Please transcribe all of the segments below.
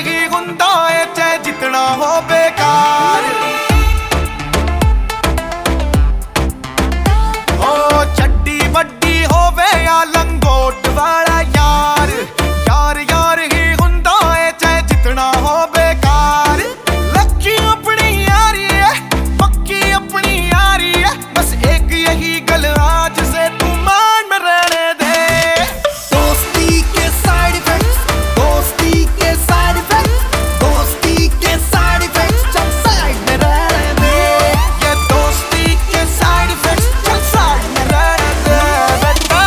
ही हुंदा है चाहे जितना हो बेकार। ओ चड्डी बड्डी होवे या लंगोट वाला यार, यार यार ही हुंदा है चाहे जितना हो बेकार। लक्की अपनी यारी है, पक्की अपनी यारी है, बस एक यही गल आज से तू मान में रहने दे। दोस्ती के साइड इफेक्ट्स, दोस्ती के साइड इफेक्ट्स, दोस्ती के साइड इफेक्ट्स, चल साइड में रहने दे। ये दोस्ती के साइड इफेक्ट्स, चल साइड में रहने दे बेटा।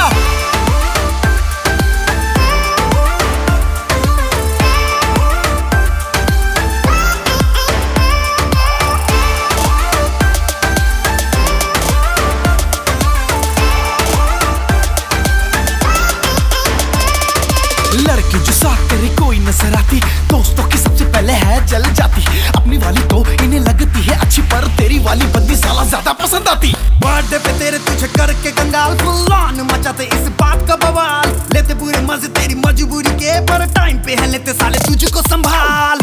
लड़की जो साथ तेरे कोई नजर आती, दोस्तों की सबसे पहले है जल जाती। अपनी वाली तो इन्हें लगती है अच्छी, पर तेरी वाली बंदी साला ज्यादा पसंद आती। बर्थडे पे तेरे तुझे करके कंगाल, फुल ऑन मचाते इस बात का बवाल। लेते पूरे मजे तेरी मजबूरी के, पर टाइम पे है लेते साले तुझको संभाल।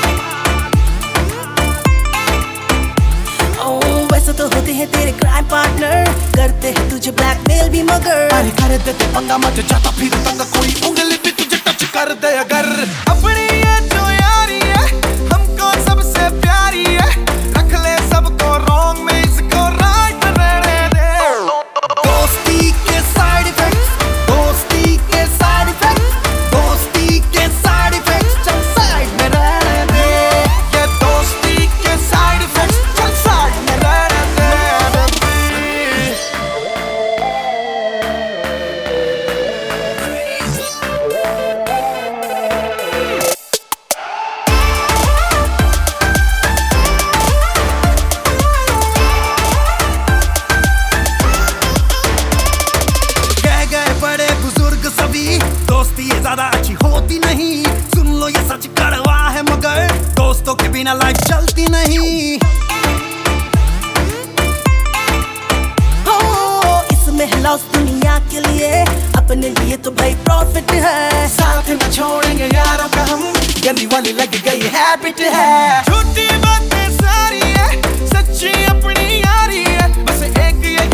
वैसे तो होते हैं तेरे क्राइम पार्टनर, करते हैं तुझे ब्लैकमेल भी, मगर अरे कर देते पंगा मच जाता फिर तंग, कोई उंगली भी तुझे टच कर दे अगर। अपनी ये जो यारी है हमको सबसे प्यारी है, रख ले सबको रॉन्ग में इसको राइट में रहने दे। दोस्ती के साइड इफेक्ट्स, दोस्ती के साइड इफेक्ट्स, दोस्ती के साइड इफेक्ट्स, चल साइड में रहने दे। ये दोस्ती के साइड इफेक्ट्स, चल साइड में रहने दे baby। कह गए बड़े बुजुर्ग सभी, दोस्ती ये ज्यादा अच्छी होती नहीं। सुन लो ये सच कड़वा है, मगर दोस्तों के बिना लाइफ चलती नहीं। हो इसमें है लॉस दुनिया के लिए, अपने लिए तो भाई प्रॉफिट है। साथ न छोड़ेंगे यारों का हम, गंदी वाली लग गई हैबिट है। झूठी बातें सारी है, सच्ची अपनी यारी है, बस एक यही